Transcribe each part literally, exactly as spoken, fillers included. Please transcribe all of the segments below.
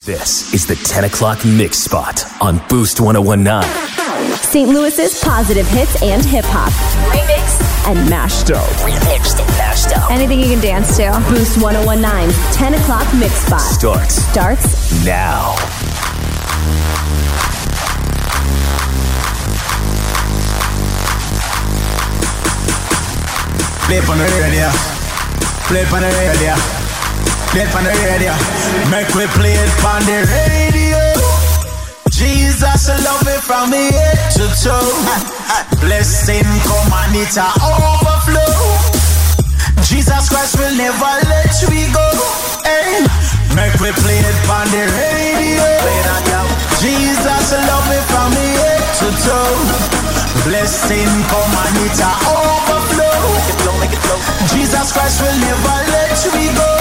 This is the ten o'clock mix spot on Boost one oh one point nine. Saint Louis's positive hits and hip-hop. Remixed and mashed up. Remixed and mashed up. Anything you can dance to. Boost one oh one point nine, ten o'clock mix spot. Starts. Starts now. Play it on the radio. Play it on the radio. Play it on the radio. Make we play it on the radio. Jesus, I love it from me head to toe. Blessing come and it a overflow. Jesus Christ will never let we go. Hey, make we play it on the radio. Jesus, I love it from me head to toe. Blessing come and it a overflow. Make it flow, make it flow. Jesus Christ will never let we go.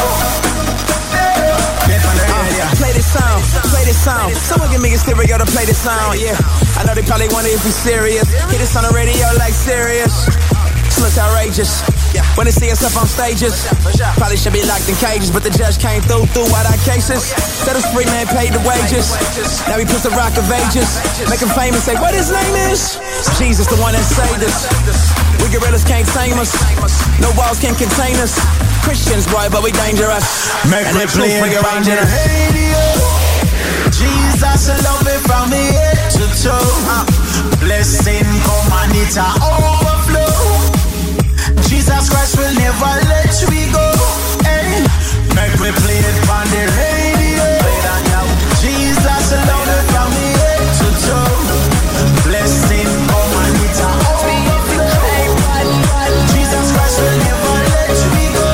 Uh, play this song, play this song. Someone give me a stereo to play this song, yeah. I know they probably wonder if we serious. Hear this on the radio like serious. This looks outrageous. When they see us up on stages, probably should be locked in cages, but the judge came through, through all our cases. Said us free man paid the wages. Now he puts the rock of ages. Make him famous, say what his name is. Jesus, the one that saved us. We gorillas can't tame us. No walls can contain us. Christians, boy, but we dangerous. Make me play it on the radio. Jesus, I love it from me head to toe. Blessing come and it a overflow. Jesus Christ will never let we go. Hey, make me play it on the radio. Jesus, I love it from me head to toe. Blessing come and it a overflow. Jesus Christ will never let we go.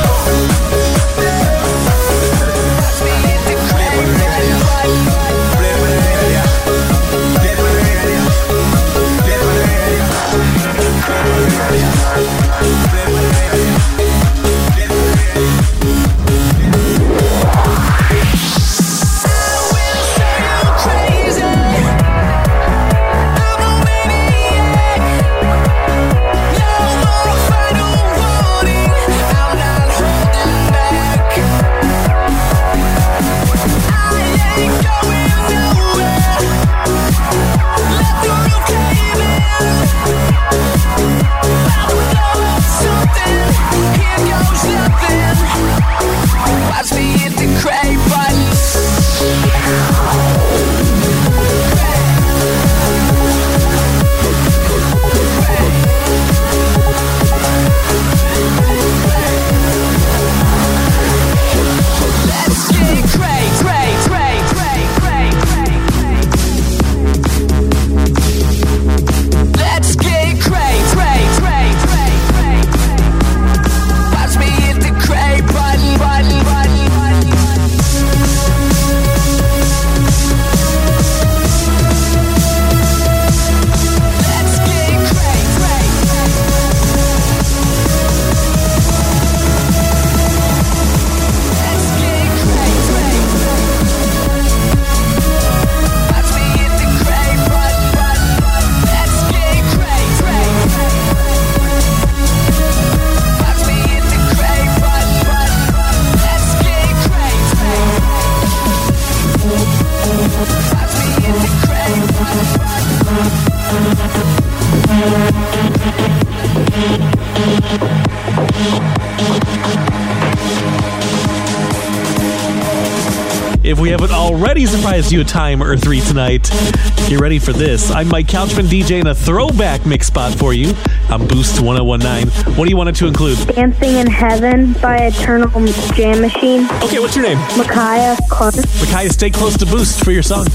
If we haven't already surprised you a time or three tonight, get ready for this. I'm Mike Couchman DJing a throwback mix spot for you on Boost one oh one point nine. What do you want it to include? Dancing in Heaven by Eternal Jam Machine. Okay, what's your name? Micaiah Clark. Micaiah, stay close to Boost for your song.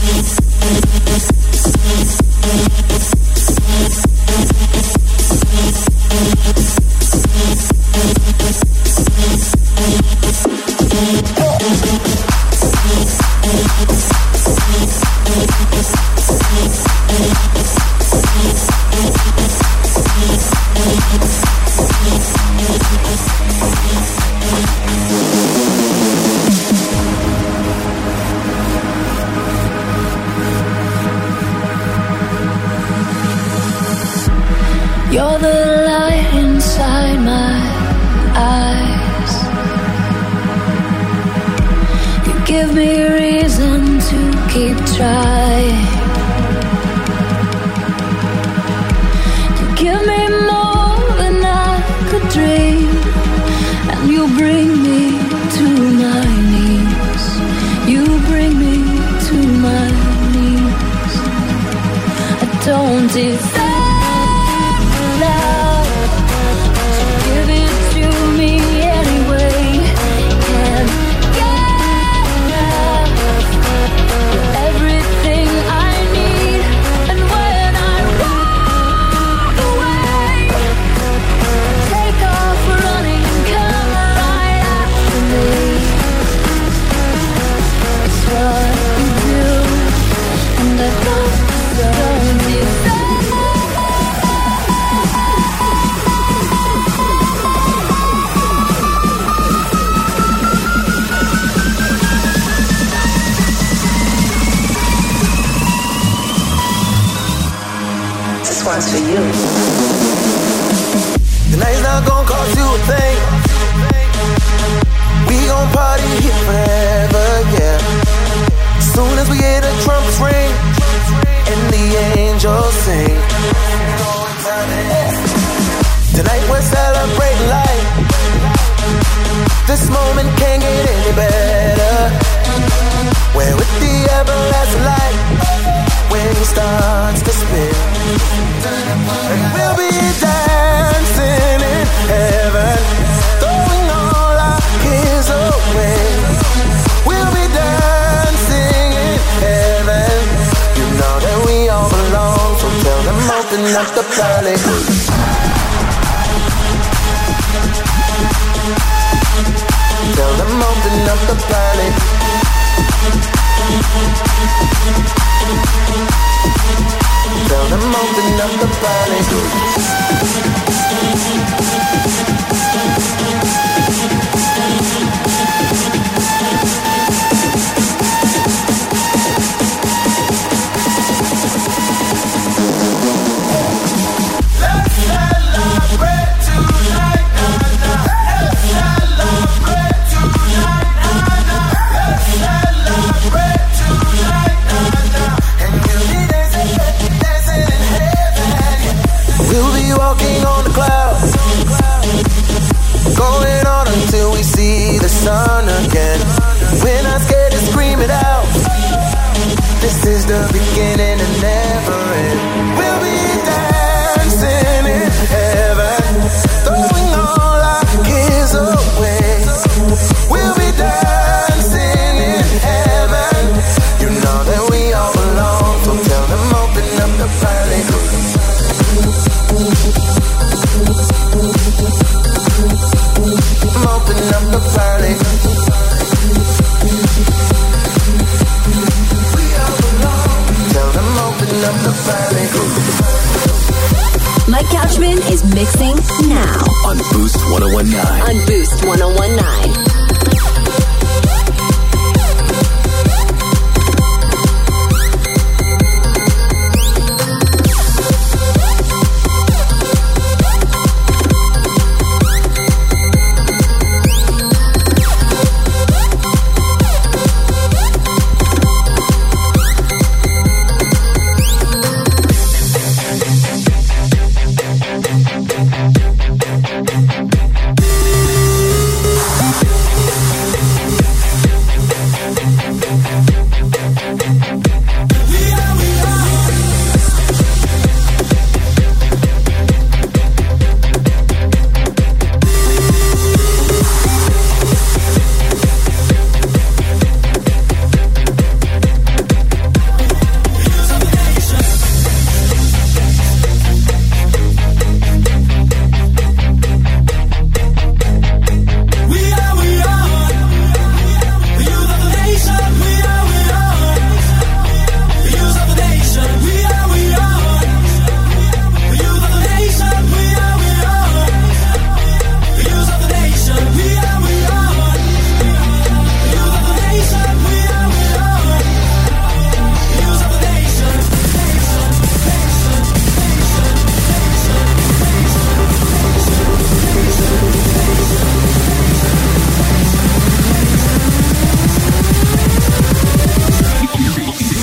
You're the light inside my eyes. You give me reason to try. You give me more than I could dream, and you bring me to my knees. You bring me to my knees. I don't deserve love, so give it to me anyway. Can't get enough. You're everything I need, and when I walk away, take off running and come right after me. It's what you do, and I don't, don't deserve. This one's for you. The night's not gonna cost you a thing. We gon' party here forever, yeah. As soon as we hear the trumpets ring and the angels sing, tonight we're celebrating life. This moment can't get any better. We're with the everlasting light when he starts to spin. And we'll be dancing in heaven, throwing all our cares away. We'll be dancing in heaven. You know that we all belong, so tell them open up the party. Tell them open up the party. Tell them open up the party. Let's celebrate tonight, na-na. Let's celebrate tonight, na-na. Let's celebrate tonight, na-na. And we'll be dancing, dancing in heaven. We'll be walking on the clouds, going on until we see the sun again. We're not scared to scream it out. This is the beginning and never end. We'll be dancing in heaven, throwing all our cares away. We'll be dancing in heaven. You know that we all belong, so tell them open up the party. Open up the party. We all belong. Tell them open up the party. Mike Couchman is mixing now On Boost one oh one nine. on Boost one oh one nine.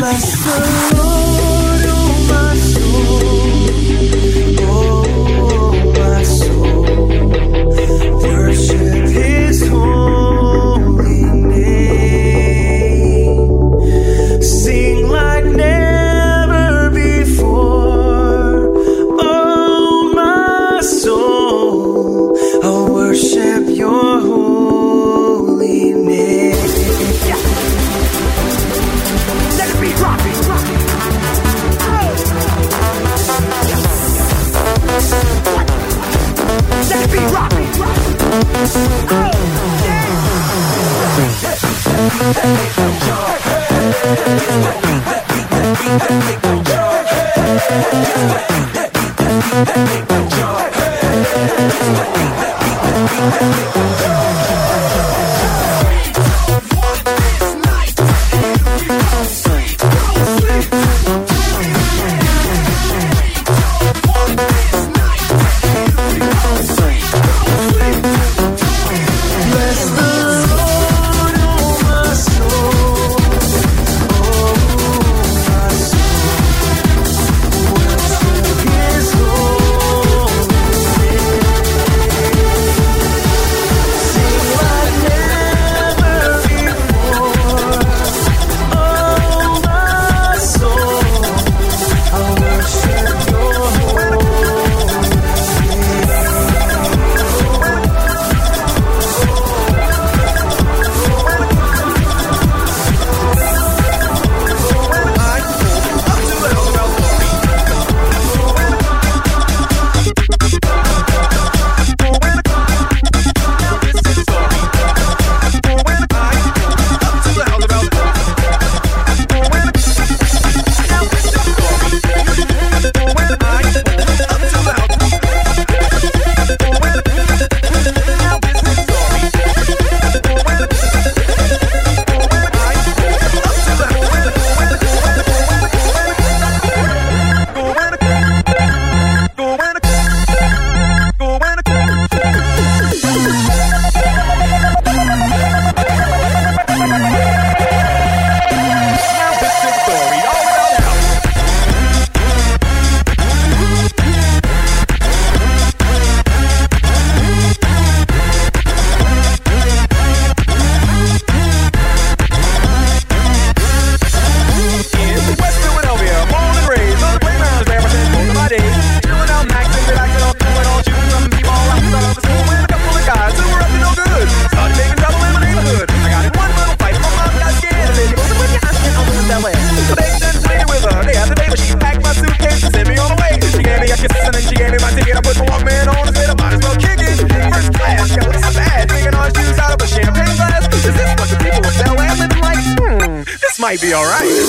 Might be all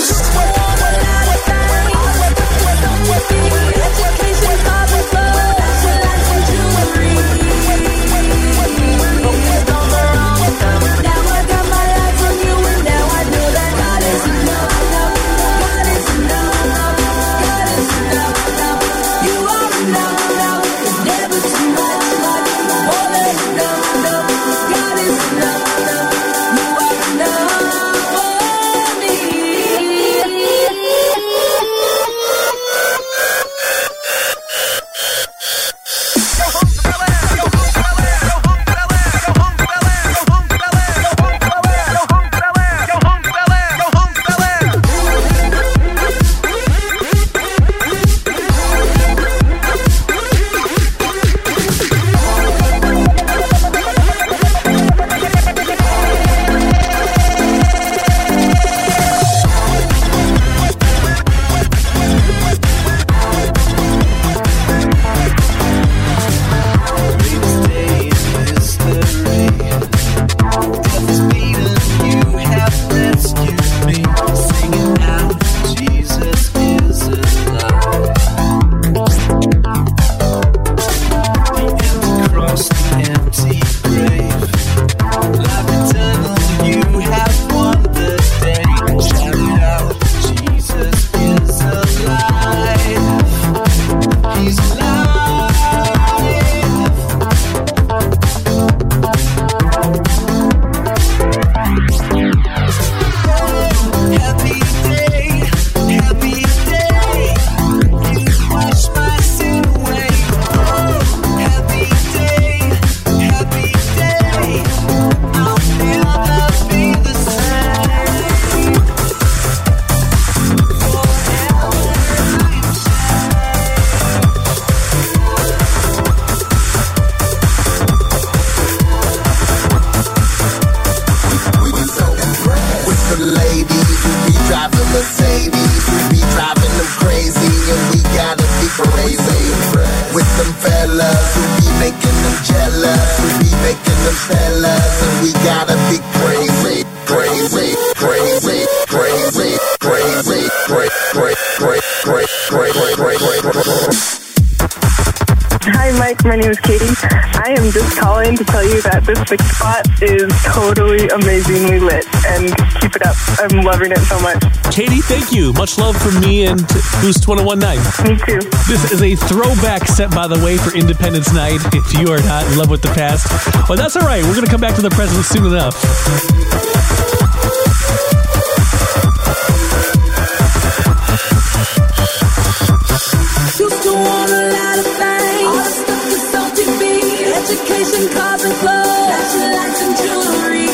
right. My name is Katie. I am just calling to tell you that this mix spot is totally amazingly lit, and keep it up. I'm loving it so much. Katie, thank you. Much love from me and Boost ten nineteen. Me too. This is a throwback set, by the way, for Independence Night. If you are not in love with the past, well, that's all right. We're going to come back to the present soon enough. Used to want a lot of things. All the stuff that's on T V. Education, cars and clothes. Fashion lights and jewelry.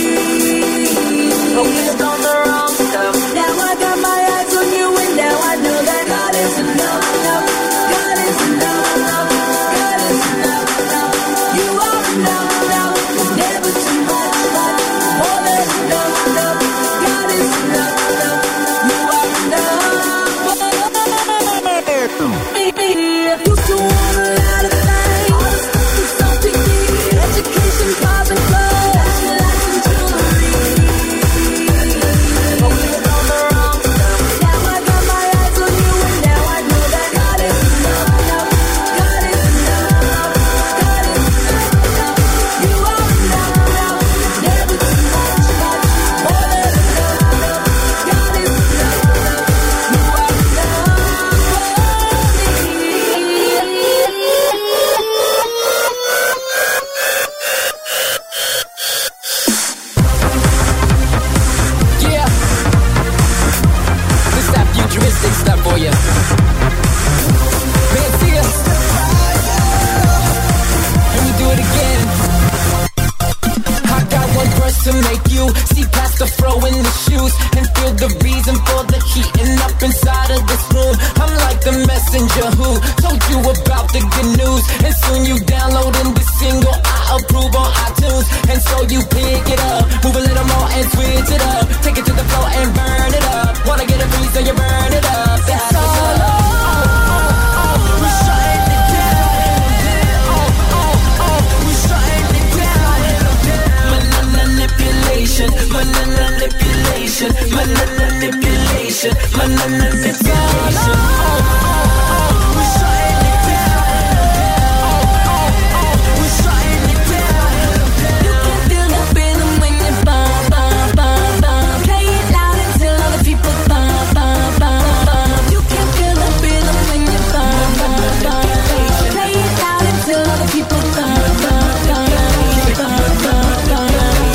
Focused on the wrong stuff. Now I got my eyes on you, and now I know that God is enough. God is enough. God is enough. You are enough. There's never too much. More than enough. God is enough. You are enough. Used to want a lot of things. All the stuff that's on T V. Education, cars and clothes. Fashion lights and jewelry. Focused on the wrong stuff. Now I got my eyes on you, and now I know that God is enough. God is enough. God is enough. You are enough. Never too much. More than enough. God is enough. You are enough. Yeah, this that futuristic stuff for you. Man, see us. Let me do it again. I got one verse to make you see past the fro in the shoes and feel the reason for the heating up inside of this room. I'm like the messenger who told you about the good news, and soon you downloading the single I approve on iTunes, and so you pick it up, move a little more and switch it up, take it to the floor and burn it up. Wanna get a piece so you burn it up. That's all. We're shutting it down. We're shutting it down. Manipulation, manipulation, manipulation, manipulation. We're shutting it down. We're shutting it down. You can feel the rhythm when you bump, bump, bump, bump. Play it loud until other people bump, bump, bump, bump. You can feel the rhythm when you bump, bump, bump. Play it loud until other people bump, bump, bump, bump, bump, bump,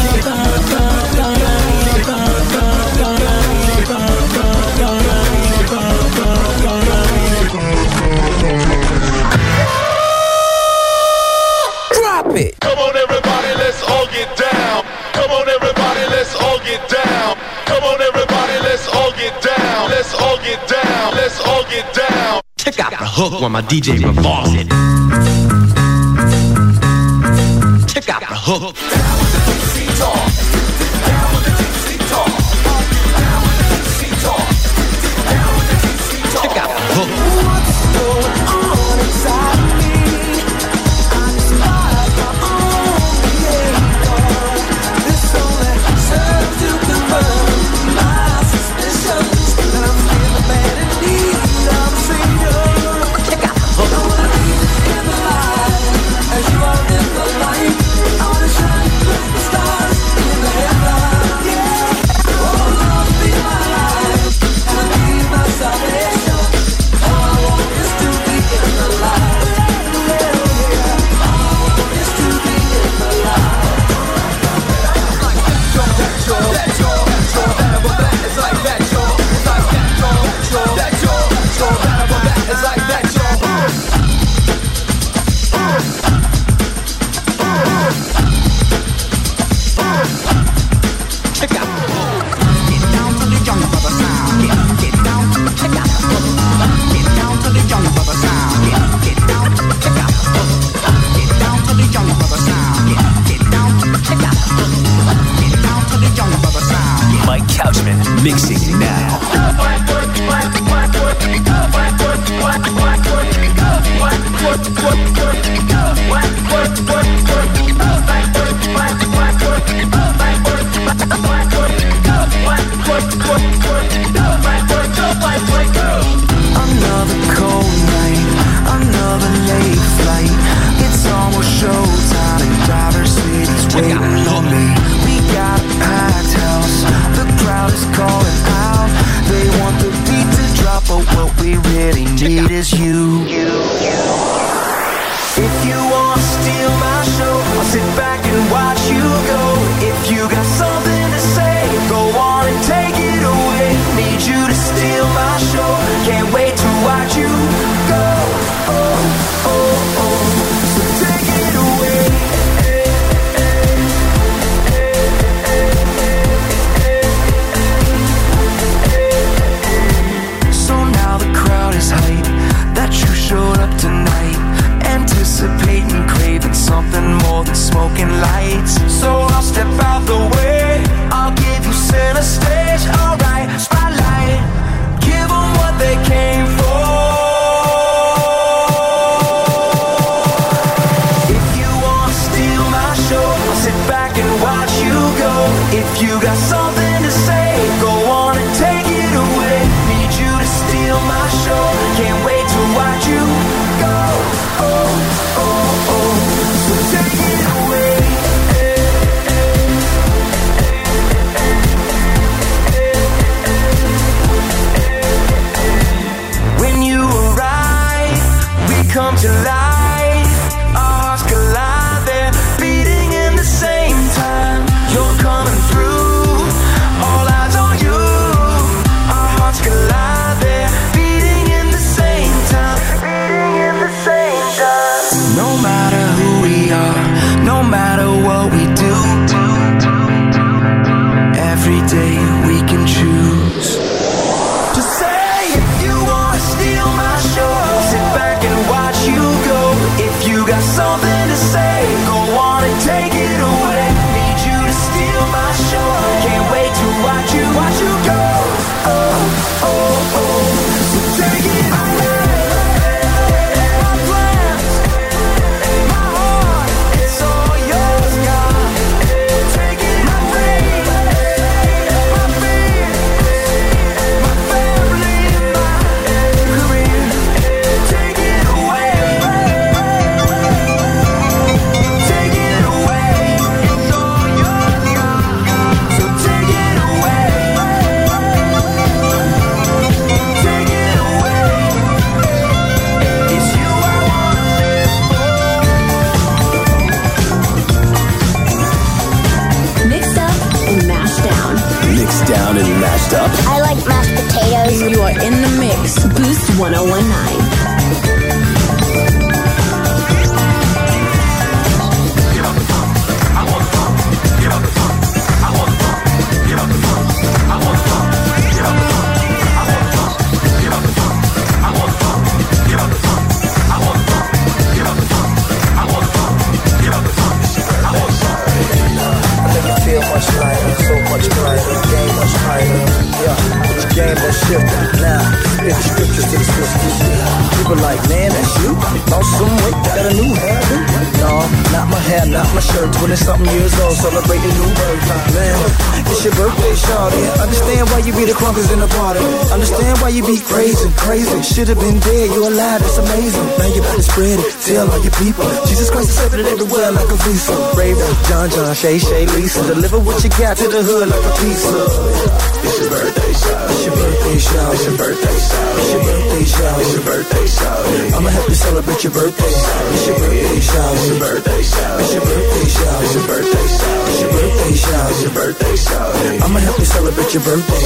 Drop it. Come on, everybody, let's all get down. Come on, everybody, let's all get down. Come on, everybody, let's all get down. Let's all get down. Let's all get down. Check out the hook while my D J revolves it. Check out the hook. Check out the hook. What's going on inside me? I despise my own behavior. This only serves to confirm my suspicions that I'm still a man in need of a savior. Check out the hook. I wanna be in the light as you are in the light. I wanna shine with the stars in the heaven. Yeah, oh Lord, be my light and be my salvation. All I want is to be in the light. All I want is to be in the light. Check out the hook. Get down to the young brother sound. Get, get down. Check out the hook. Get down to the young brother sound. Get, get down. Check out the hook. Get down to the young brother sound. Get, get down. Check out the hook. Get down to the young brother sound. Mike Couchman mixing now. Another cold night, another late flight. need is you. If you wanna steal my show, I'll sit back and watch you go. If you got something to say, go on and take it away. Need you to steal my show, can't wait to watch you go. Oh, oh, oh, so take it away. So now the crowd is hype that you showed up tonight, anticipating, craving something more than smoking lights. So I'll step out the way, I'll give you center stage. Alright, spotlight, give them what they came for. If you wanna steal my show, I'll sit back and watch you go. If you got something to say, go on and take it away. Need you to steal my show, can't wait to watch you go. Oh, oh, oh, so take it away. When you arrive, we come to life. Our hearts collide, they're beating in the same time. You're coming through, all eyes on you. Our hearts collide, they're beating in the same time. Beating in the same time. No matter who we are, no matter what we do, every day we can choose to say, if you wanna steal my show, sit back and watch you go. If you got something to say, go on and take it away. Need you to steal my show, can't wait to watch you, watch you go. Oh, oh, oh, so take it away. My plans, my heart, it's all yours, God. Take it away. My fear, my family, my career. Take it away. Take it away. It's all yours, God. So take it away. Take it away. It's you I wanna live Mixed up and mashed down. Mixed down and mashed up. I like mashed potatoes. You are in the mix. Boost one oh one nine. I make you feel much lighter, so much brighter, game much higher. Yeah, but your game has shifted. Now, spit the scriptures to the sisters. People like, man, that's you. Lost some weight, got a new habit. No, not my hair, not my shirt. Twenty something years old, celebrating new birth. Man, it's your birthday, shawty. Understand why you be the crunkers in the party. Understand why you be crazy, crazy. Should've been dead, you alive, it's amazing. Now you better spread it, tell all your people. Jesus Christ is serving it everywhere like a visa. Raven, John, John, Shay, Shay, Lisa. Deliver what you got to the hood like a pizza. It's your birthday shower. It's your birthday shower. It's your birthday shower. It's your birthday shower. It's your birthday shower. I'ma help you celebrate your birthday. It's your birthday shower. It's your birthday shower. It's your birthday shower. It's your birthday shower. It's your birthday shower. It's your birthday shower. I'ma help you celebrate your birthday.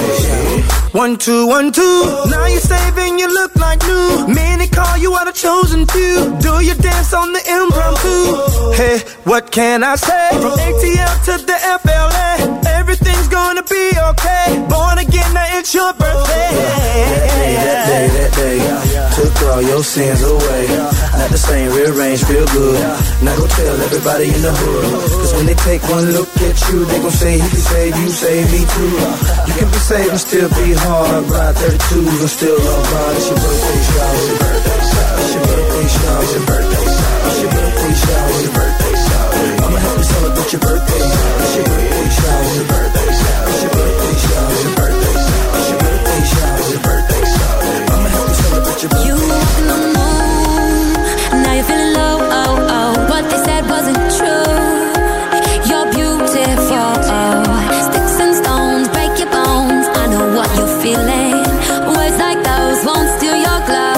One, two, one, two. Now you're saving, you look like new. Many call you out a chosen few. Do your dance on the impromptu. Hey, what can I say? From A T L to the F L A, everything's gonna be okay. Born again, now it's your birthday. That day, that day, that day, took all your sins away. Not the same, rearrange, feel good. Now go tell everybody in the hood. Cause when they take one look at you, they gon' say he can save you, save me too. You can be saved and still be hard. Ride thirty-twos and still love God. It's your birthday shower. It's your birthday shower. It's your birthday shower. It's your birthday shower. It's your birthday shower. It's your birthday shower. I'ma help you celebrate your birthday. It's your birthday shower. It's your birthday shower. It's your birthday shower. It's your birthday shower. It's your birthday shower. It's your birthday shower. I'ma help you celebrate your birthday. You were walking on the moon, now you're feeling low. Oh oh, what they said wasn't true. You're beautiful. Sticks and stones break your bones. I know what you're feeling. Words like those won't steal your glow.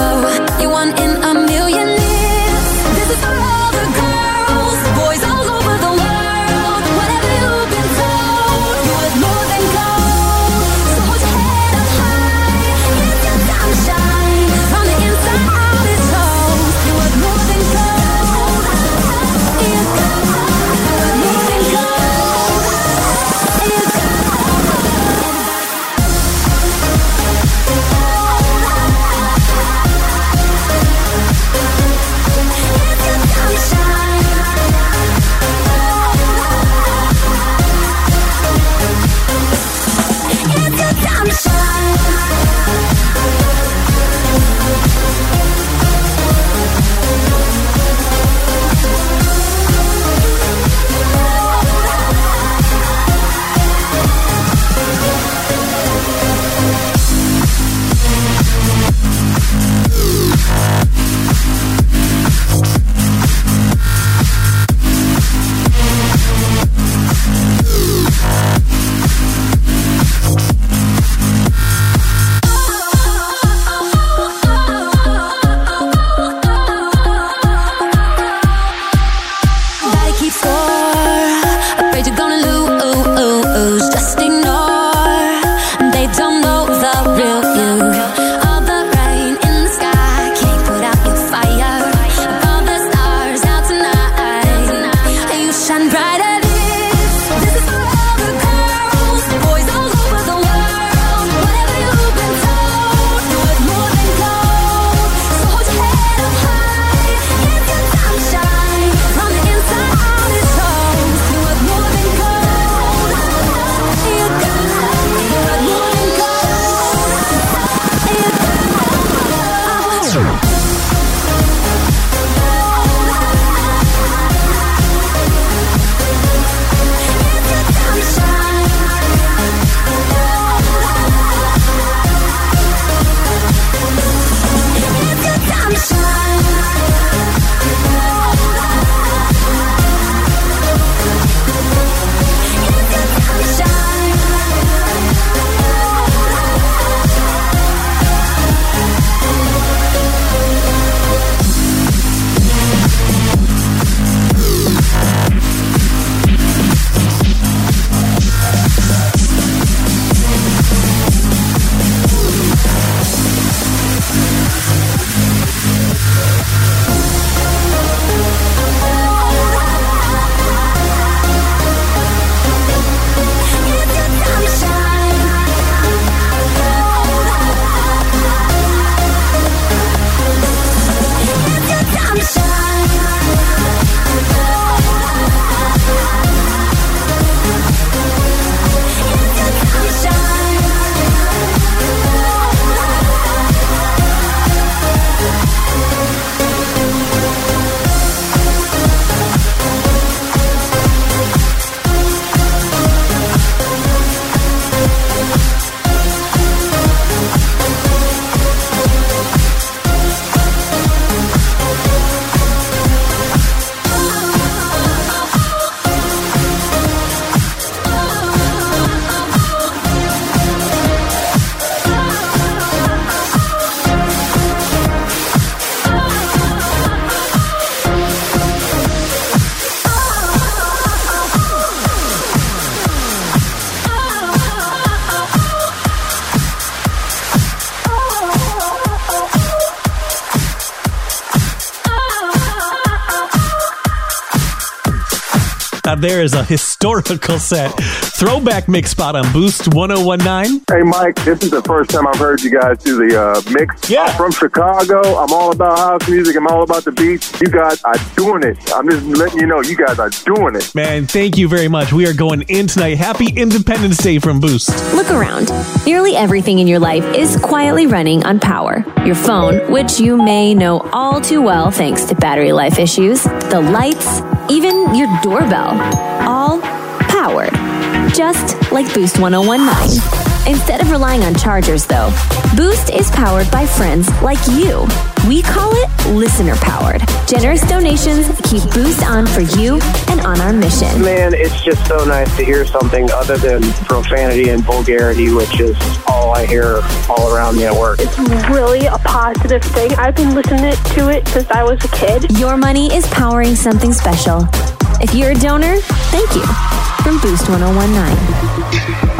Now there is a historical set. Throwback mix spot on Boost one oh one nine. Hey, Mike, this is the first time I've heard you guys do the uh, mix. Yeah. I'm from Chicago. I'm all about house music. I'm all about the beats. You guys are doing it. I'm just letting you know you guys are doing it. Man, thank you very much. We are going in tonight. Happy Independence Day from Boost. Look around. Nearly everything in your life is quietly running on power. Your phone, which you may know all too well thanks to battery life issues, the lights, even your doorbell, all powered. Just like Boost one oh one nine. Instead of relying on chargers, though, Boost is powered by friends like you. We call it listener powered. Generous donations keep Boost on for you and on our mission. Man, it's just so nice to hear something other than profanity and vulgarity, which is all I hear all around me at work. It's really a positive thing. I've been listening to it since I was a kid. Your money is powering something special. If you're a donor, thank you. From Boost one oh one nine.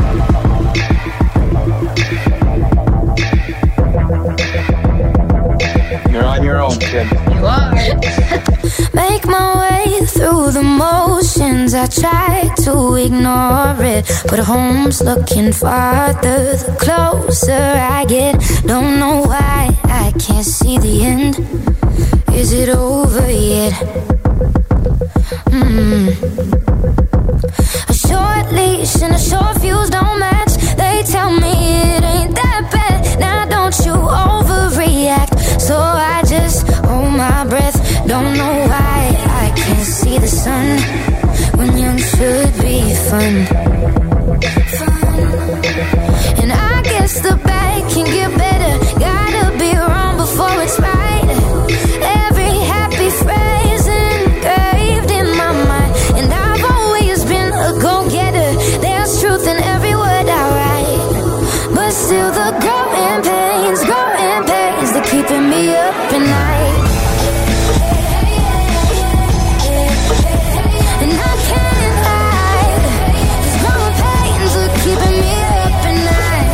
You're on your own, kid. You are. Make my way through the motions. I try to ignore it, but home's looking farther the closer I get. Don't know why I can't see the end. Is it over yet? Mm. A short leash and a short fuse don't match. They tell me it ain't that bad. Now don't you overreact. So I just hold my breath. Don't know why I can't see the sun when young should be fun. Fun. And I guess the bad can get better. Gotta be wrong before it's right. Every happy phrase engraved in my mind. And I've always been a go-getter. There's truth in every word I write. But still the growing pains, growing pains, they're keeping me up at night. And I can't hide. These growing pains are keeping me up at night.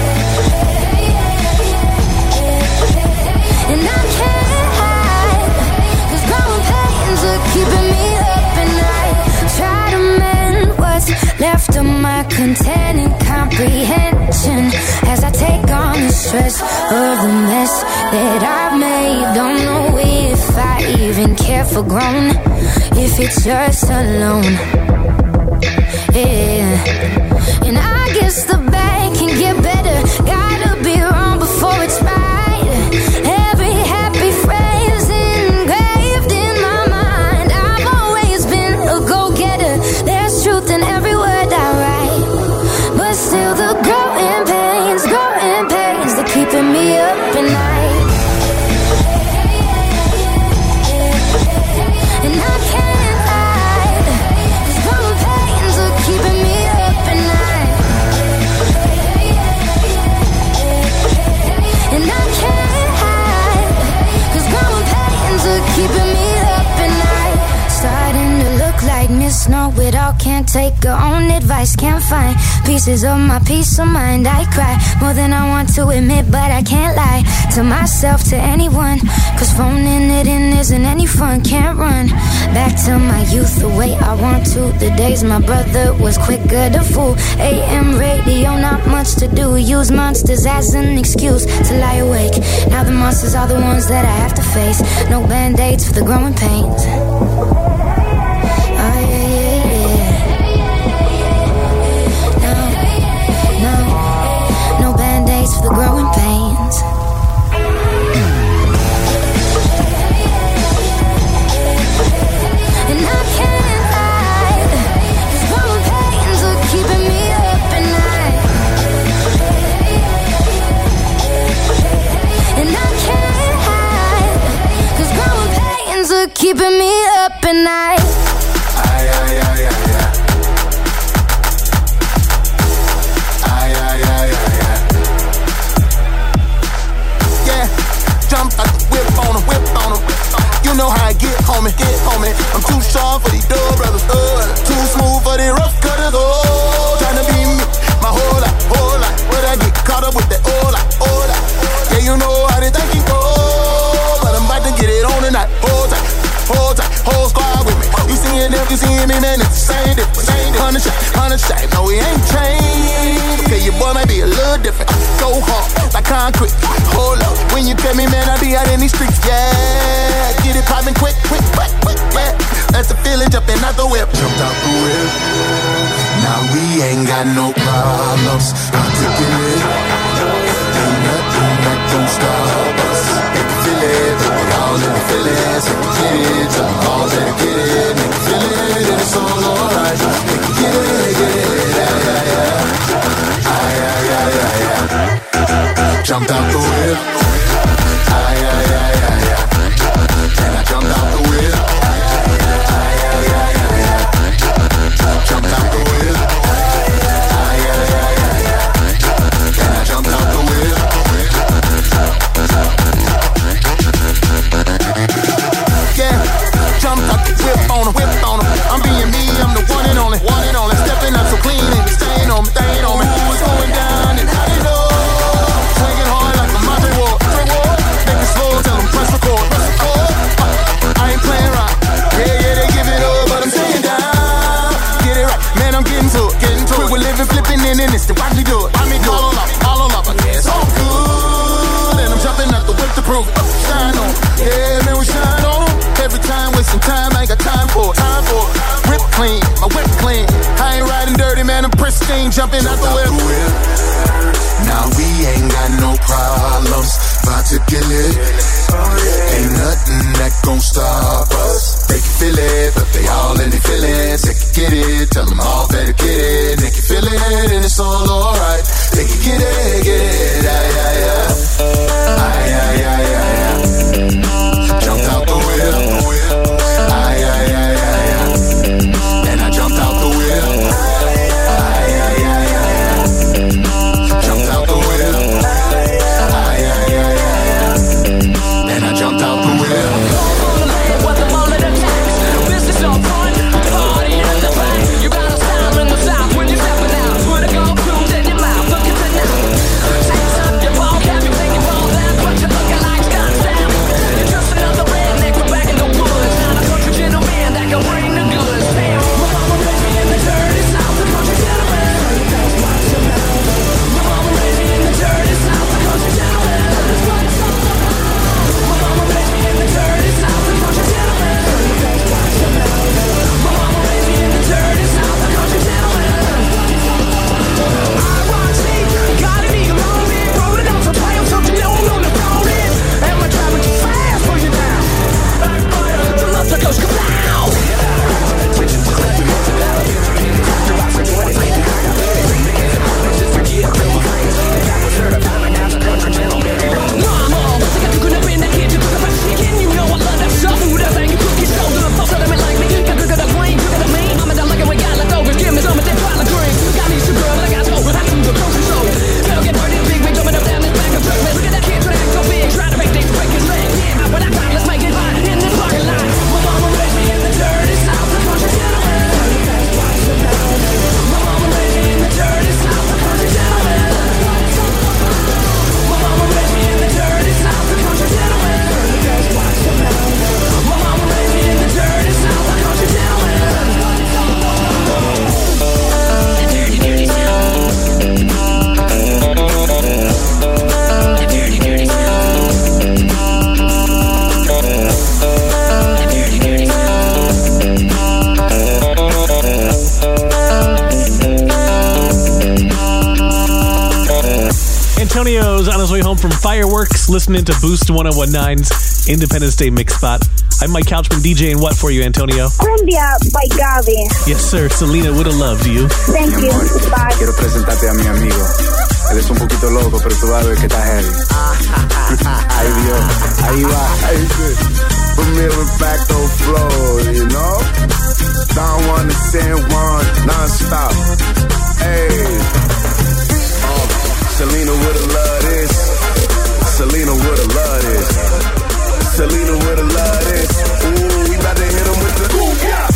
And I can't hide. These growing pains are keeping me up at night. Try to mend what's left of my containing comprehension as I take on the stress of the mess that I've made. Don't know if I even care for grown, if it's just alone. Yeah. And I guess the bad can get better. Gotta be wrong before it's right. Every happy phrase engraved in my mind. I've always been a go-getter. There's truth in every word I write. But still the growing pains, growing pains, they're keeping me up at night. And I can't hide. These growing pains are keeping me up at night. And I can't hide. Cause growing pains are keeping me up at night. Starting to look like Miss Know-It-All. Can't take her own advice. Can't find pieces of my peace of mind. I cry more than I want to admit, but I can't lie to myself, to anyone. Cause phoning it in isn't any fun. Can't run back to my youth the way I want to. The days my brother was quicker to fool. A M radio, not much to do. Use monsters as an excuse to lie awake. Now the monsters are the ones that I have to face. No band-aids for the growing pains. Oh yeah, yeah, yeah. No, no, no band-aids for the growing pains. And I can't hide. These growing pains are keeping me up at night. And I can't hide. Cause growing pains are keeping me up at night. Ay, ay, ay, ay, ay. Ay, ay, ay, ay, ay. Yeah, jump out the whip on him, whip on him. You know how I get, homie, get, homie. I'm too sharp for these dub brothers, uh, too smooth for the rough cutters, oh. Tryna be me, my whole life, whole life. But I get caught up with that old life, old life. Yeah, you know how they think it go, but I'm about to get it on tonight. Hold tight, hold tight, whole squad with me. You seeing them you see me, man, it's the same difference. Hundred shot, hundred shot, no, we ain't changed. Okay, your boy might be a little different. Go hard, like concrete. Hold up, when you tell me, man, I be out in these streets, yeah. Get it poppin' quick, quick, quick, quick, yeah. That's the feeling, jumping out the whip. Jumped out the whip. Now we ain't got no problems. I'm taking it. Ain't nothing that gon' stop us. They can feel it, we all in the feelings. They can get it, tell them all that get it. They can feel it, and it's all alright. They can get it, get it, yeah, yeah, yeah. Ah, yeah, yeah, yeah, yeah. Jumped out the whip. Ah, yeah, yeah, yeah, yeah. And I jumped out the whip. Ah, yeah, yeah, yeah, yeah. Jumped out the whip. Ah, yeah, yeah, yeah, yeah. And I jumped out the whip. Yeah, jumped out the whip on him, whip on him. I'm being me, I'm the one and only, one and only. Stepping up so clean, ain't staying on me, staying on me. What's going down and how you know? Swinging hard like a Monte Ward, make it slow, tell them press record, press record. Uh, I ain't playing right. Yeah, yeah, they give it up, but I'm staying down. Get it right, man, I'm getting to it, getting to it. We're living, flipping in an instant. Watch me do it, watch me do it. All on up, all on up, yeah, it's all good. And I'm jumping out the whip to prove it. Shine on, yeah, man, we shine on them. Every time, wasting time, I ain't got time for it, time for it. Whip clean, my whip clean. I ain't riding dirty, man, I'm pristine, jumping out the whip. Now we ain't got no problems, about to get lit. Ain't nothing that gon' stop us. They can feel it, but they all in their feelings. They can get it, tell them all better get it. They can feel it, and it's all alright. They can get it, get it, yeah, yeah, yeah. Ah, yeah, yeah, yeah, yeah. Jumped out the whip. Ah, yeah, yeah, yeah, yeah. And I jumped out the whip. Ah, yeah, yeah, yeah, yeah. Jumped out the whip. Ah, yeah, yeah, yeah, yeah. And I jumped out the whip. What the bullet attacks? Business on point. Party in the back. You gotta stop in the south when you're stepping out. Put a gold tune in your mouth. Look at the now. Takes up your ball cap. You think it's all that, but you're looking like Scott Sam. You're just another redneck from back in the woods. Not a country gentleman that can bring the goods. Damn, my mama raised me in the dirty south. The country gentleman. My mama raised me in the dirty south. The country gentleman. My mama raised me in the dirty south. The country gentleman. My mama raised me in the dirty south. The country gentleman. I rock see, got an eagle on me, rolling out some play, something you don't know the phone is. Am I driving too fast? Push it down. Backfire, the love that goes kapow. Mama, what's it got to gonna win that kid? You cook a fresh chicken, you know I love that stuff. Who does that? You cook it, shoulder the folks that ain't like me. Got good at the brain, good at the main. Mama don't like it when got leftovers. Give me some of that pile of green. Got me some girl, but I got to go with that to the grocery store. Girl, get dirty, big, big, jumping up down this back of truck. Look at that kid trying to act so big, trying to make things break his leg. Yeah, but I got let's make it fine in this parking lot. My mama raised me in the dirty south, the country gentleman. My mama raised me in the dirty south, the country gentleman. My mama raised me in the dirty south, the country gentleman. My mama raised me in the dirty south, the country gentleman. The dirty, dirty south. The dirty, dirty south. The dirty, dirty Antonio's on his way home from fireworks, listening to Boost one oh one nine's Independence Day Mix Spot. I'm Mike Couchman, DJing what for you, Antonio? Cumbia by Gaby. Yes, sir. Selena would have loved you. Thank you. Bye. Quiero presentarte a mi amigo. Él es un poquito loco, pero tú vas a ver que está heavy. Ahí Dios, ahí va. Ahí sí. Familiar back on flow, you know? Don't wanna send one non-stop. Hey. Uh, Selena would've loved this. Selena would've loved this. Selena would've loved this. Ooh, we about to hit him with the cumbia.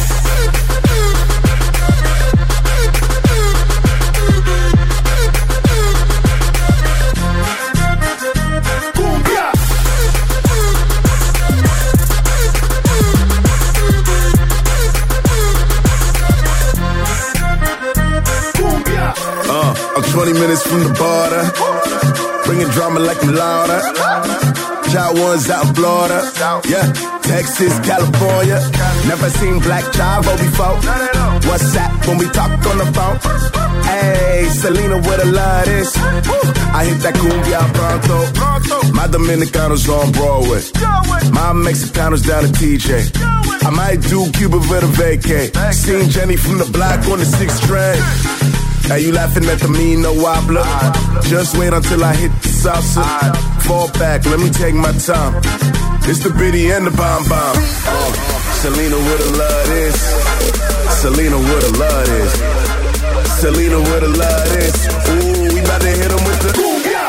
Atlantis from the border. Bringing drama like I'm louder. Child ones out in Florida. Yeah, Texas, California. Never seen Black Chavo before. What's that when we talk on the phone? Hey, Selena, where the love is. I hit that cumbia pronto. My Dominicanos on Broadway. My Mexicanos down to T J. I might do Cuba for the vacay. Seen Jenny from the block on the sixth train. Now you laughing at the mean no wobbler. Just wait until I hit the salsa. Fall back, let me take my time. It's the biddy and the bomb bomb. Uh, Selena, where the love is. Selena, where the love is. Selena, where the love is. Ooh, we about to hit him with the cumbia.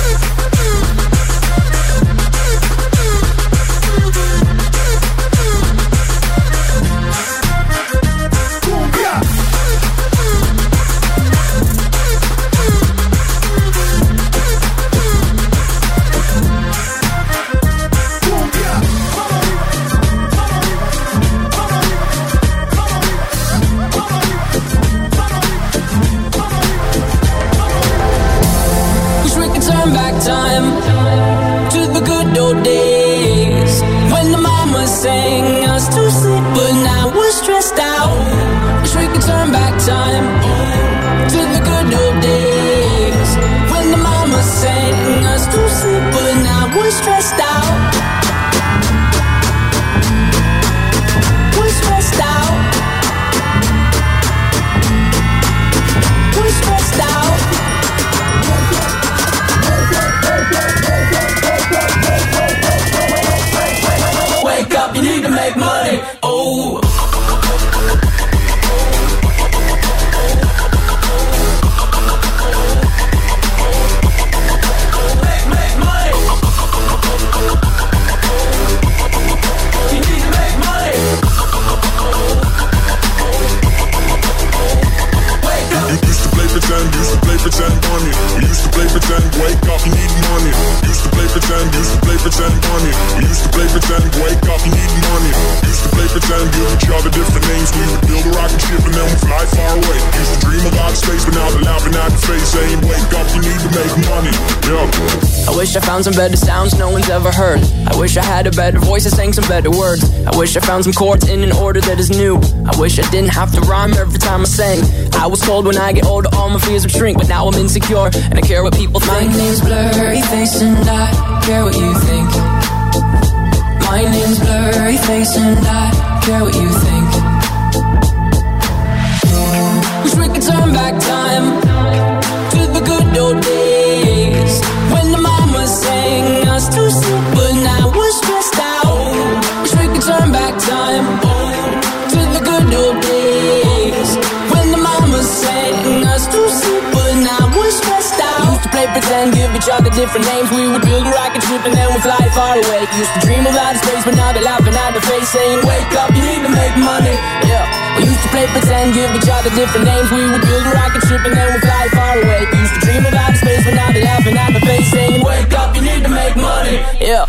Sang us to sleep, but now we're stressed out. Wish we could turn back time to the good old days when the mama sang us to sleep, but now we're stressed out. We're stressed out. We're stressed out. Wake up, you need to make money. Oh. Make, make money. You need to make money. Wake up. You used to play pretend, used to play pretend money. You used to play pretend, wake up, you need money. Used to play pretend, used to play pretend money. You used to play pretend, wake up, you need money. Used to play pretend, give each other different names. We would build a rocket ship and then we fly far away. Used to dream about space, but now they're laughing at the face, saying, wake up, you need to make money. Yeah. I wish I found some better sounds no one's ever heard. I wish I had a better voice and sang some better words. I wish I found some chords in an order that is new. I wish I didn't have to rhyme every time I sang. I was told when I get older all my fears would shrink, but now I'm insecure and I care what people think. My name's Blurry Face and I care what you think. My name's Blurry Face and I care what you think. Wish we could turn back time to the good old days when the mama sang us to sleep, but now we're stressed out. Wish we could turn back time to the good old days when the mama sang us to sleep, but now we're stressed out. Used to play pretend, give each other different names. We would build a rocket ship and then we'd fly far away. Used to dream of outer space, but now they're laughing at the face, saying, wake up, you need to make money. Yeah. We used to play pretend, give each other different names. We would build a rocket ship and then we'd fly far away. Used to dream of outer space, but now they're laughing at the face, saying, wake up, you need to make money. Yeah.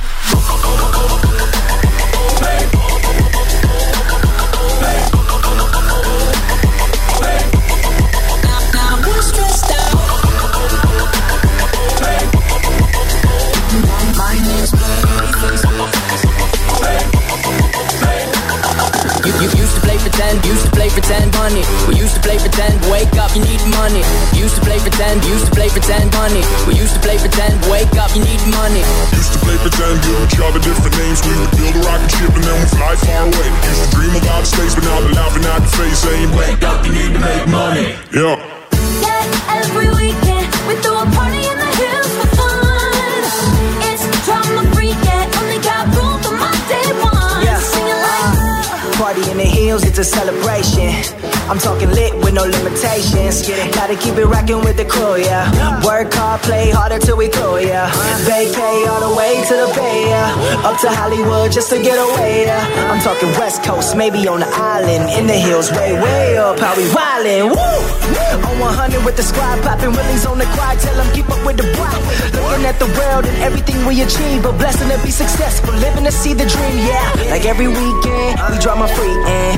You, you used to play pretend, used to play pretend money. We used to play pretend, wake up, you need money. Used to play pretend, used to play pretend money. We used to play pretend, wake up, you need money. Used to play pretend, give each other different names. We would build a rocket ship and then we fly far away. Used to dream of outer space, but now they're laughing at the face, saying, wake up, you need to make money. Yeah. Yeah, every weekend we throw a party in the hills for fun. It's drama free, yeah, only got room for my day one. Yeah. Singing like Party in the hills, it's a celebration. I'm talking lit with no limitations. Gotta keep it rockin' with the crew, yeah. Work hard, play harder till we through, yeah. Vacay all the way to the Bay, yeah. Up to Hollywood just to get away, yeah. I'm talking West Coast, maybe on the island. In the hills, way, way up, how we wildin', woo! On one hundred with the squad, poppin' willies on the quad. Tell them keep up with the block. Looking at the world and everything we achieve. A blessing to be successful, living to see the dream, yeah. Like every weekend, we drama free, and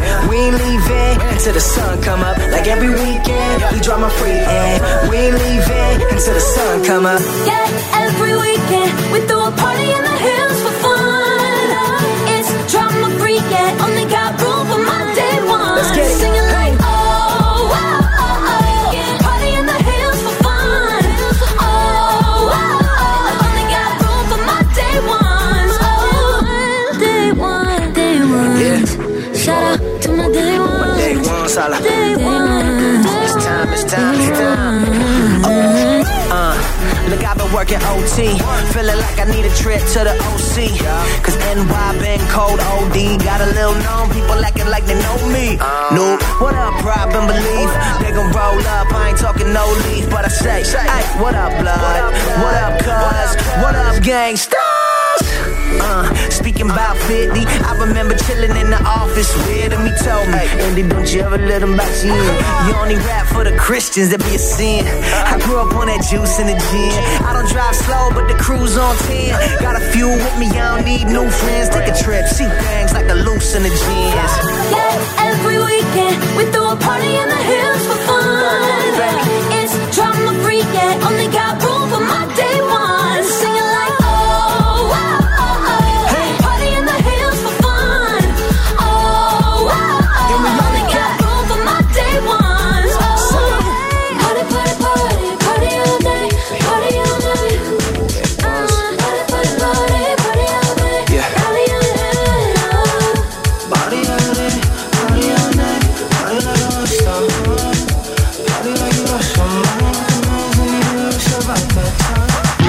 we ain't leaving until the sun come up. Like every weekend, we drama free, and we ain't leaving until the sun come up. Yeah, every weekend we throw a party in the hills for fun. It's drama free, yeah, only got room for my day one. Let's get it. Singing like oh, oh, oh, oh. Party in the hills for fun. Oh, oh, oh. Only got room for my day ones. Oh, day one, day one. Yeah. Shout out to my day one. My day one, Sala. Day one. It's time, it's time, it's time. Oh, uh, look, I've been working O T, feeling like I need a trip to the O C. Cause N Y been cold O D, got a little known, people acting like they know me. No, what up, problem, belief? They gon' roll up, I ain't talking no leaf, but I say, hey, what up, blood? What up, cuz? What up, gangsters? Uh, speaking about fifty, I remember chilling in the office with him. He told me, Andy, don't you ever let him box you in. You only rap for the Christians, that be a sin. I grew up on that juice in the gym. I don't drive slow, but the cruise on ten. Got a few with me, I don't need new friends. Take a trip, see things like the loose in the jeans. Yeah, every weekend we throw a party in the hills for fun. It's drama free, yeah, only got room for my day one. Singing like oh, oh, oh, oh. Party in the hills for fun. Oh, oh, oh. Only got room for my day ones. Oh, party, party, party, party all day, party all night. Uh, party, party, party, party all day, Yeah. party all night. Oh. Party all day, party all night, party like a rock star. Party like you got some more, and you know it's about that time.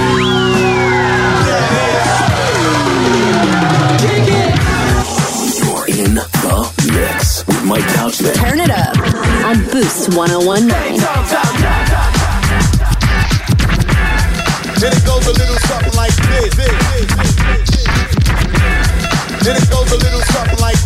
You're in the mix with Mike Couchman. Turn it up on Boost one oh one nine. Then it goes a little something like this. Then it goes a little something like.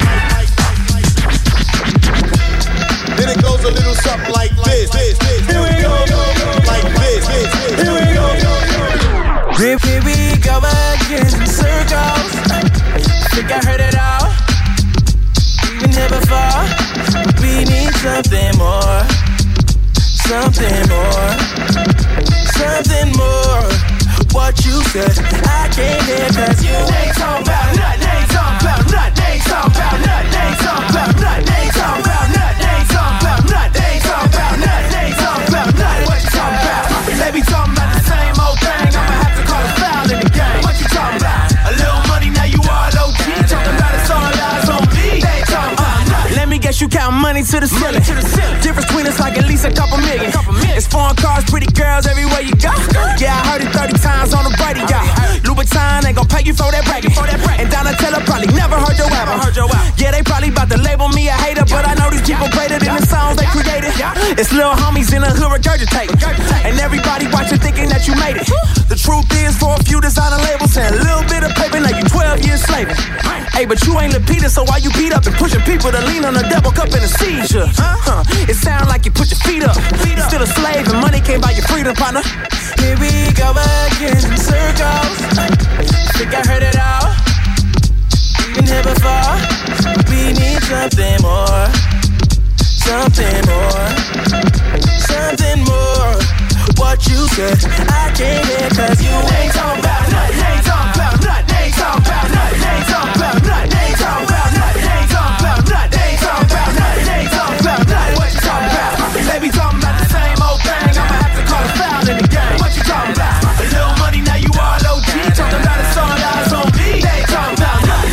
Then it goes a little something like this. Here we go, like this. Here we go. Here, here we go again in circles. Think I heard it all. We've been here before. We need something more. Something more. Something more. What you said, I can't hear cause you ain't talking about nothing. Ain't talking about nothing. Ain't talking about nothing. Ain't talking about nothing. Ain't talking about nothing. Ain't talking about nothing. Ain't talking about nothing. Ain't talking about nothing. What you talking about? They be talking about the same old thing. I'ma have to call a foul in the game. What you talking about? A little money, now you all O G. Talking about it's all eyes on me. They ain't talking about nothing. Let me guess you count money to the ceiling. Difference between us like at least a couple million. It's foreign cars, pretty girls everywhere you go. Yeah, I heard it thirty times on the radio. Louboutin ain't gon' pay you for that bragging. And Donatella probably never heard your album. Yeah, they probably about to label me a hater, but I know these people greater than the songs they created. It's little homies in the hood regurgitating, and everybody watching thinking that you made it. The truth is, for a few designer labels and a little bit of paper, now you twelve years slaving. Hey, but you ain't Lupita, so why you beat up and pushing people to lean on a double cup in a seizure? Huh? It sound like you put your feet up. You still a slave and money can't buy your freedom, partner. Here we go again in circles. Think I heard it all. We've been here before. We need something more. Something more. Something more. What you said, I can't hear cause you ain't talking about nothing. Ain't talking about nothing. Ain't talking about nothing. Ain't talking about nothing. Ain't talking about nothing. Ain't talking about nothing. Ain't talking about nothing. Ain't talking about nothing. What you talking about? They be talking about the same old thing. I'ma have to call a foul in the game. What you talking about? A little money, now you all O G. Talking about it's all eyes on me. They ain't talking about nothing.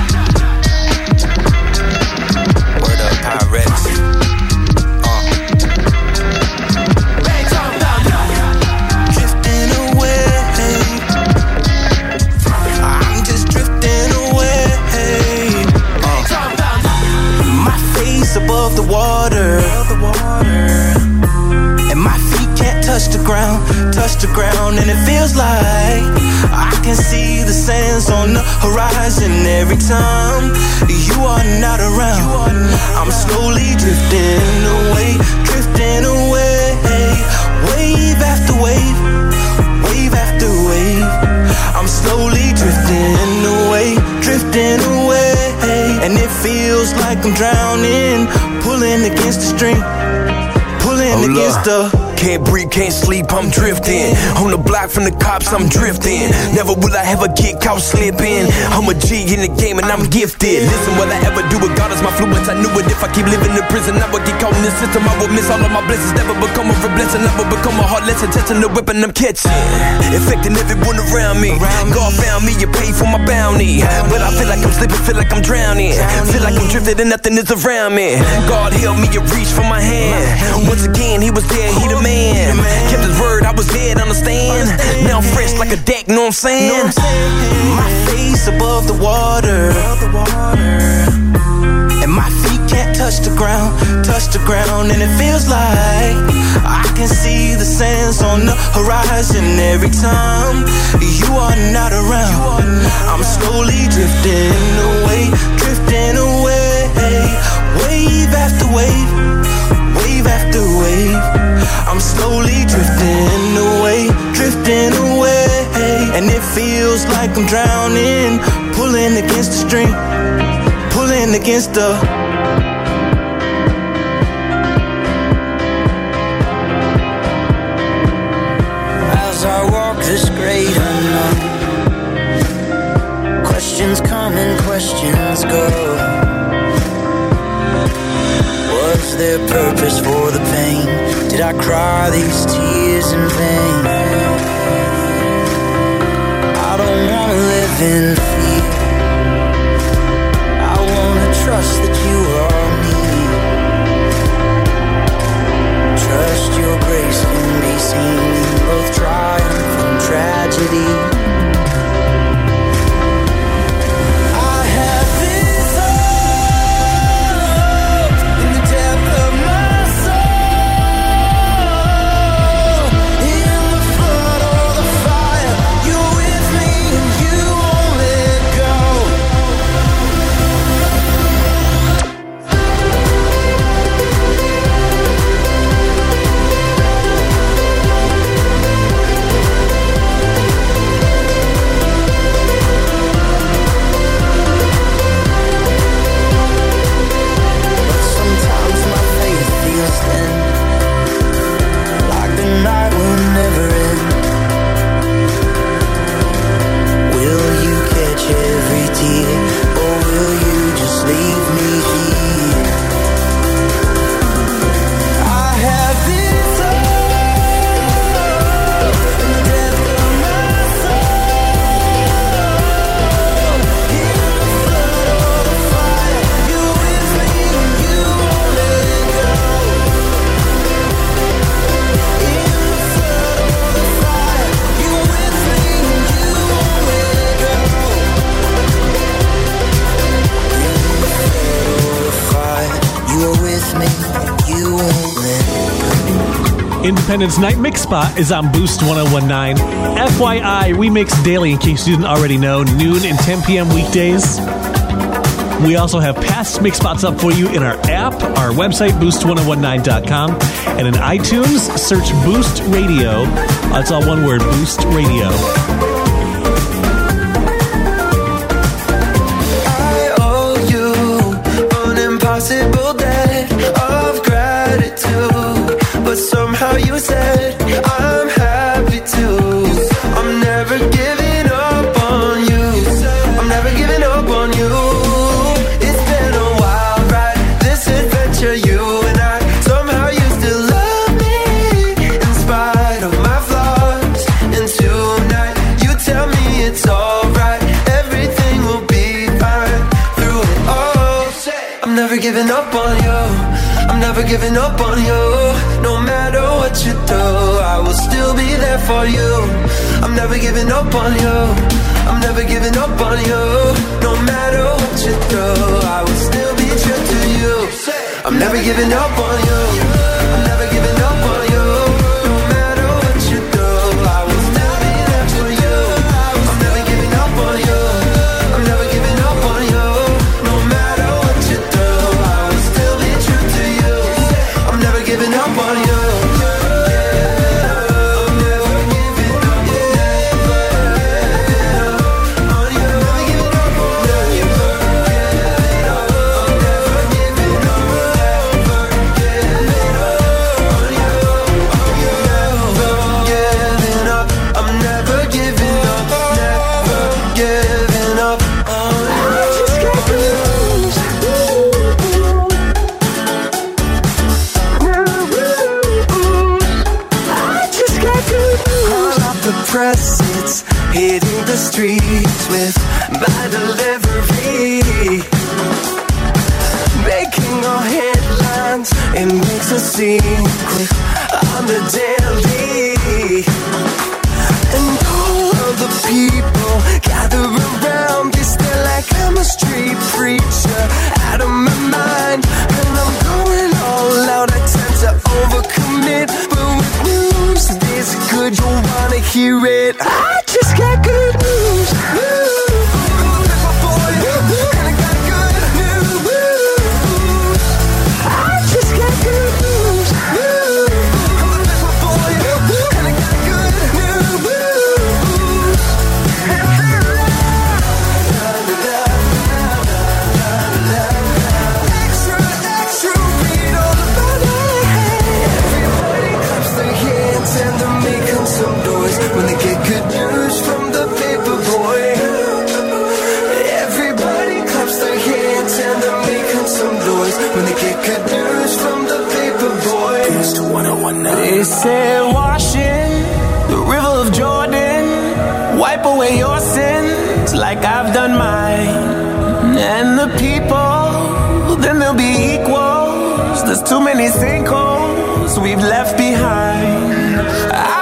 Word up, Pyrex. Uh. They ain't talking about nothing. Drifting away. I'm just drifting away. Uh. Talking about nothing. My face above the water. Above the water. And my feet can't touch the ground, touch the ground, and it feels like I can see the sands on the horizon every time you are not around. I'm slowly drifting away, drifting away, wave after wave, wave after wave. I'm slowly drifting away, drifting away, and it feels feels like I'm drowning, pulling against the stream, pulling Hold against up. the. Can't breathe, can't sleep, I'm drifting. On the block from the cops, I'm drifting. Never will I ever get caught slipping. I'm a G in the game and I'm gifted. Listen, will I ever do it? God is my fluence. I knew it. If I keep living in prison, I would get caught in the system. I would miss all of my blessings. Never become a blessing. Never become a hard lesson. Testing the weapon I'm catching. Affecting everyone around me. God found me, you paid for my bounty. But I feel like I'm slipping, feel like I'm drowning. Feel like I'm drifting and nothing is around me. God help me, you reach for my hand. Once again, he was there, he the man. Kept his word, I was there to understand. Now I'm fresh like a deck, know what I'm saying? My face above the water, and my feet can't touch the ground, touch the ground, and it feels like I can see the sands on the horizon every time you are not around. I'm slowly drifting away, drifting away, wave after wave, wave after wave. I'm slowly drifting away, drifting away, and it feels like I'm drowning, pulling against the stream, pulling against the. As I walk this great unknown, questions come and questions go. Was there purpose for the pain? Did I cry these tears in vain? I don't wanna live in fear. I wanna trust that you are near. Trust your grace can be seen in both triumph and tragedy. Independence Night Mix Spot is on Boost one oh one nine. F Y I, we mix daily in case you didn't already know, noon and ten p.m. weekdays. We also have past mix spots up for you in our app, our website, boost ten nineteen dot com, and in iTunes, search Boost Radio. That's all one word, Boost Radio. I owe you an impossible debt of gratitude, but somehow you said I'm happy to. I'm never giving up on you. I'm never giving up on you. It's been a while, right? This adventure, you and I. Somehow you still love me in spite of my flaws. And tonight you tell me it's alright. Everything will be fine through it all. I'm never giving up on you. I'm never giving up on you. No matter what you do, I will still be there for you. I'm never giving up on you. I'm never giving up on you. No matter what you do, I will still be true to you. I'm never giving up on you. I'm never giving up on you. No matter what you do, I will still be there for you. I'm never giving up on you. I'm never giving up on you. No matter what you do, I will still be true to you. I'm never giving up on you. hitting the streets with my delivery, making all headlines. It makes a scene quick on the daily, and all of the people gather around. They stare like I'm a street preacher, out of my mind. And I'm going all out. I tend to overcommit, but with news this good, you'll wanna hear it. I just got good news. When they get good news from the paper boy, everybody claps their hands and they're making some noise. When they get good news from the paper boy. It's to one oh one nine. They said washing the river of Jordan, wipe away your sins like I've done mine. And the people, then they'll be equals. There's too many sinkholes we've left behind. I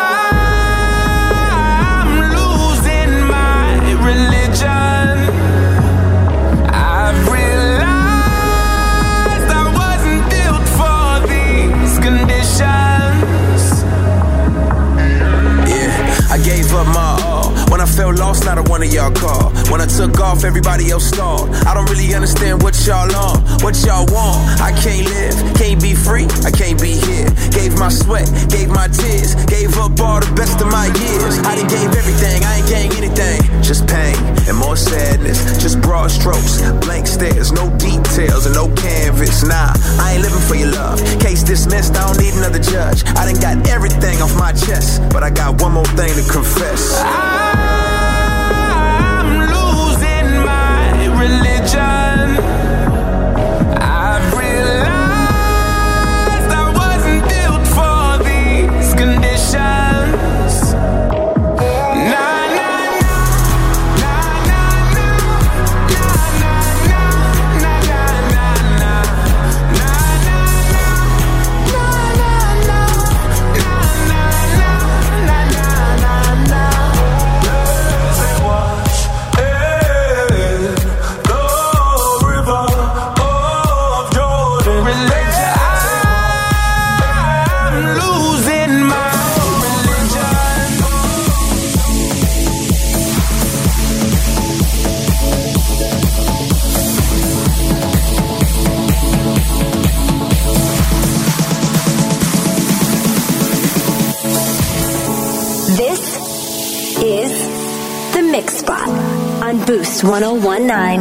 I gave up my all. When I felt lost, not a one of y'all called. When I took off, everybody else stalled. I don't really understand what y'all on, what y'all want. I can't live, can't be free, I can't be here. Gave my sweat, gave my tears, gave up all the best of my years. I done gave everything, I ain't gained anything. Just pain and more sadness, just broad strokes, blank stares, no details and no canvas. Nah, I ain't living for your love. Case dismissed, I don't need another judge. I done got everything off my chest, but I got one more thing to confess. I'm losing my religion. I've realized I wasn't built for these conditions. Nah, nah, nah, nah, nah, nah, nah, nah, nah, nah, Boost one oh one nine.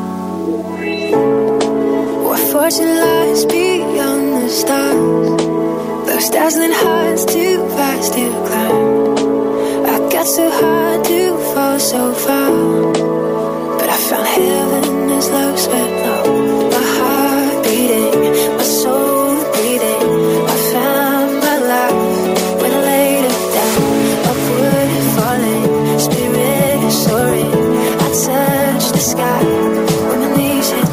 What fortune lies beyond the stars? Those dazzling heights too fast to climb. I got so high to fall so far, but I found heaven as love swept low. My heart beating, my soul breathing. I found my life when I laid it down. Upward falling, spirit soaring. Touch the sky when my knees hit the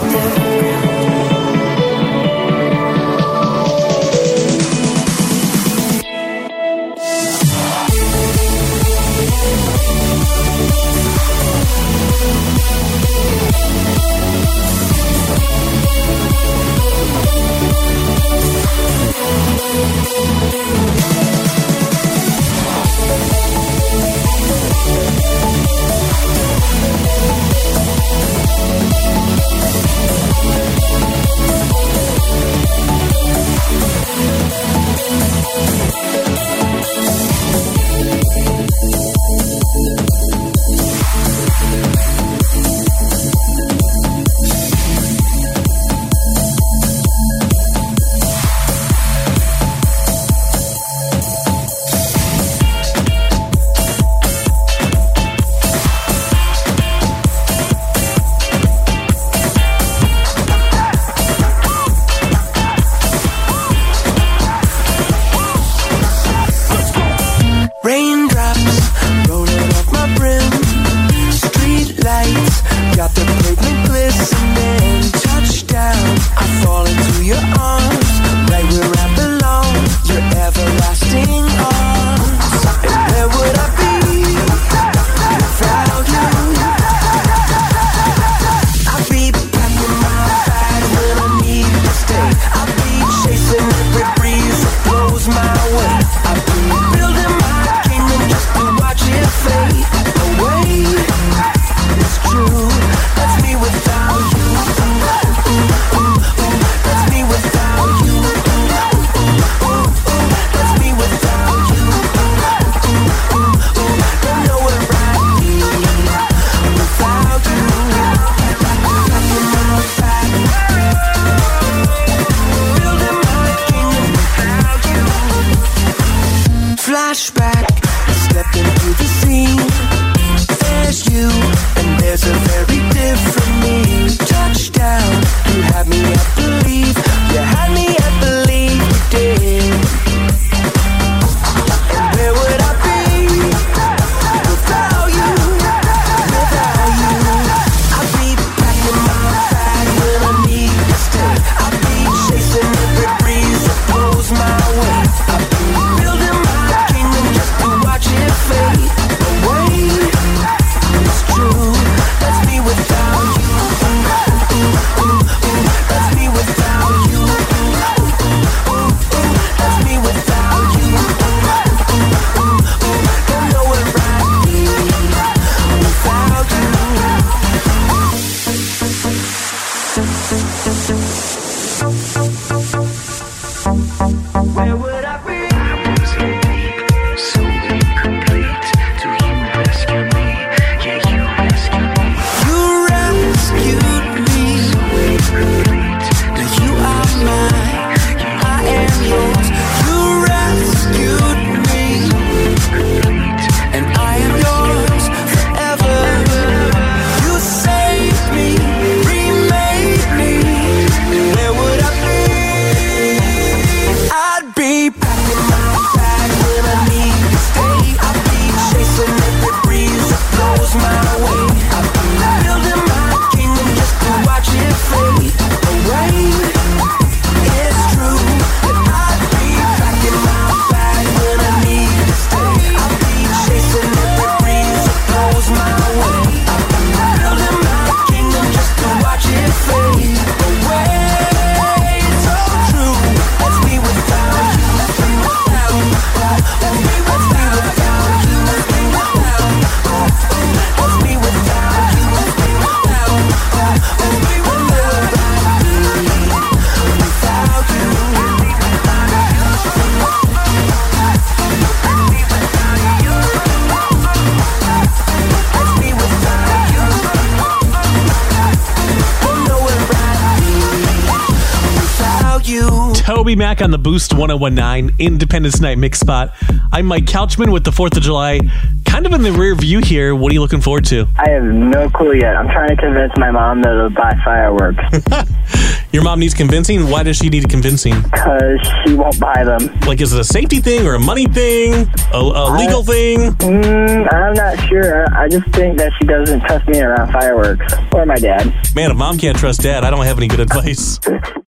the pavement glistening. Touchdown, I fall into your arms, right where I belong, your everlasting arms. And where would I be without you? I'd be packing my bag when I need to stay. I'd be chasing every breeze that blows my way. I'd be building my kingdom just to watch it fade away. It's true, that's me without you. That's me without you. That's me without you. Don't know where I'd be without you. Packing my bag, building my kingdom without you. Flashback, step into the scene. There's you, and there's a very different me. Touchdown, you had me at believe, you had me at believe you did. And where would I be without you? Without you, I'd be packing my bag when I need to stay. I'd be chasing every breeze that blows my way. I'd be building my kingdom just to watch it fade away. It's true, that's me without you. That's me without you. That's me without you. Don't know where I'd be without you. Where would I be? So incomplete till you rescue me. Yeah, you rescue me. You rescued me. So incomplete. Now you are mine. I am yours. You rescued me. So incomplete. And I am yours forever. You saved me, remade me. Where would I be? I'd be packing my bag when I need to stay. I'd be chasing every breeze that blows my way. I'd be building my kingdom just to watch it fade away. It's true that I'd be packing my bag when I need to stay. I'd be chasing every breeze that blows my way. I'd be building my kingdom just to watch it fade away. It's so true, that's me without you. That's me without you. That's me without you. That's me without you. That's me without you. That's me without you. That's me without you. That's me without you. Don't know where I'd be without you. Toby Mac on the Boost ten nineteen Independence Night Mix Spot. I'm Mike Couchman with the fourth of July kind of in the rear view here. What are you looking forward to? I have no clue yet. I'm trying to convince my mom to buy fireworks. Your mom needs convincing? Why does she need convincing? Because she won't buy them. Like, is it a safety thing or a money thing? A, a legal I, thing? Mm, I'm not sure. I just think that she doesn't trust me around fireworks. Or my dad. Man, if mom can't trust dad, I don't have any good advice.